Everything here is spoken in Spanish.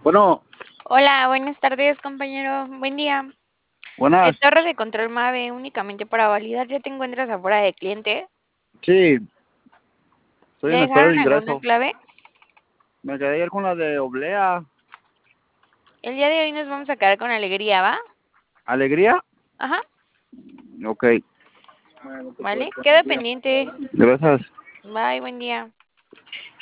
Bueno, Hola, buenas tardes, compañero. Buen día. buenas. Torre de control MAVE, únicamente para validar, ya te encuentras afuera de cliente. Sí, estoy ¿Le en espera de dejaron alguna ingreso. clave? Me quedé ayer con la de Oblea. El día de hoy nos vamos a quedar con alegría, ¿va? ¿Alegría? Ajá, Ok. vale. Queda pendiente. Gracias. Bye, buen día.